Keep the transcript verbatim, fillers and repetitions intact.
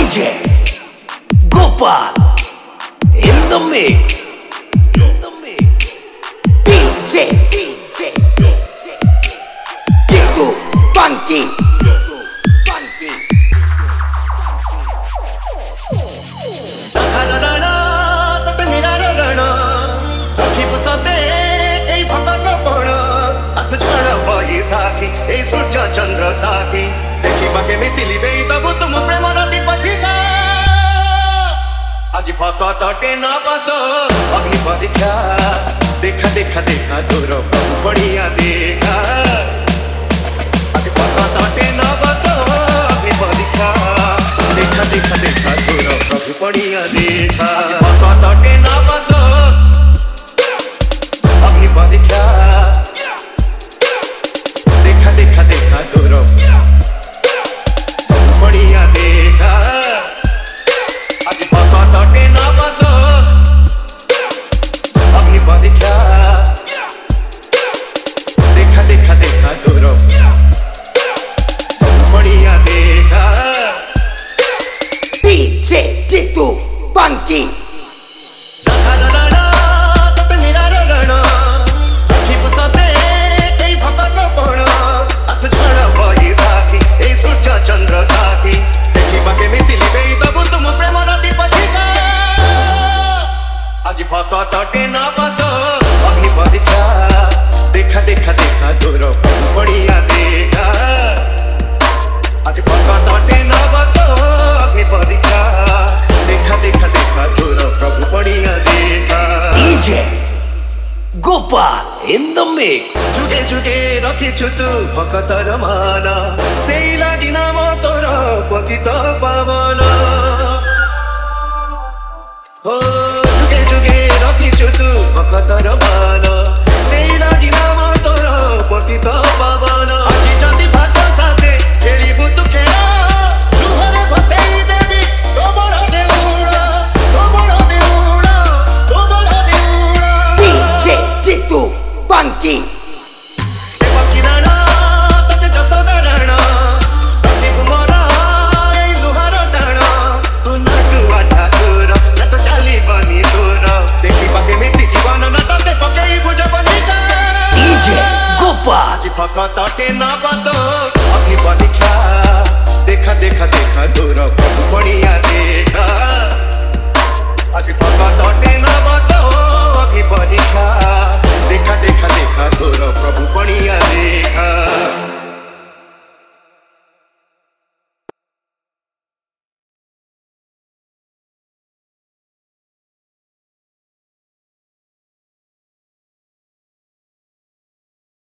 J Gopal in the mix. In the mix. D J D J Tiku Funky. Funky. Rana tat mera rana rakhi pusate ei bhaka pona as jhana bhai sathi ei surja chandra sathi dekhi bake me tili bei tabu tum prema rati pasika आज फाका ताटे ना बातो अग्नि परीक्षा देखा देखा देखा दूर प्रभु बढ़िया देखा आज फाका ताटे ना बातो अग्नि परीक्षा देखा देखा देखा दूर प्रभु बढ़िया देखा आज फाका ताटे ना बातो अग्नि परीक्षा देखा देखा देखा दूर प्रभु बढ़िया देखा आज फाका ताटे ना बातो अग्नि परीक्षा देखा देखा देखा दूर बढ़िया देखा D J Tiku Funky. चंद्र साथी देखी बाके में तिली बेई तबु तुम प्रेम राती पसीका आज फाका ताटे ना बातो अग्नि परीक्षा देखा देखा देखा दूर बढ़िया देखा आज फाका ताटे ना बातो अग्नि परीक्षा देखा देखा देखा दूर प्रभु बढ़िया देखा D J Gopal in the mix. जुगे जुगे रखिछु तु भकतर मान सेई लागि नाम तोर पतित